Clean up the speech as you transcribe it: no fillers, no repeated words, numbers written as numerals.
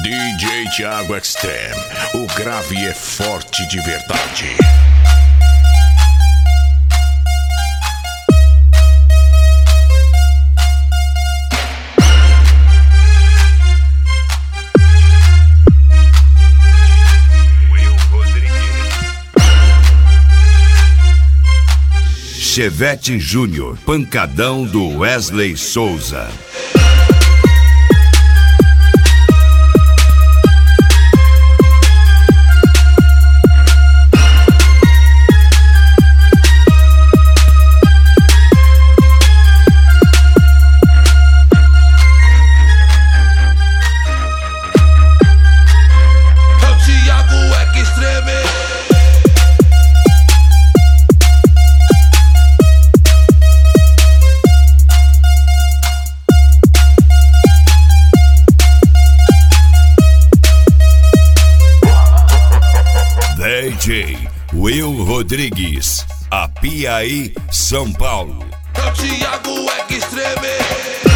DJ Thiago Extreme, o grave é forte de verdade. Chevette Júnior, pancadão do Wesley Souza. DJ Will Rodrigues, Apiaí, São Paulo. É o Thiago Extreme.